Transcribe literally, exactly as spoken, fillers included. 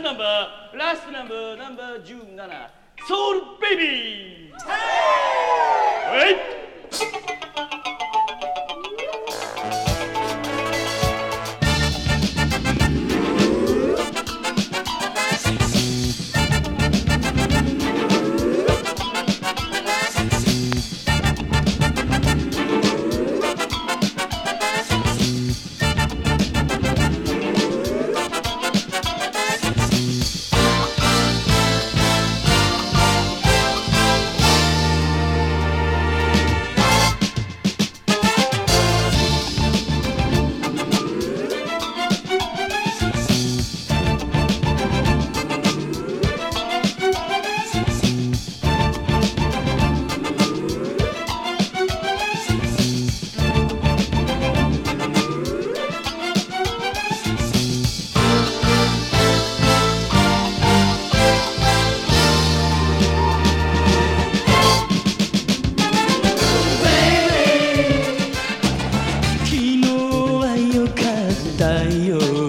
トナンバーラストナンバーナンバーじゅうななソウルベイビーはいよ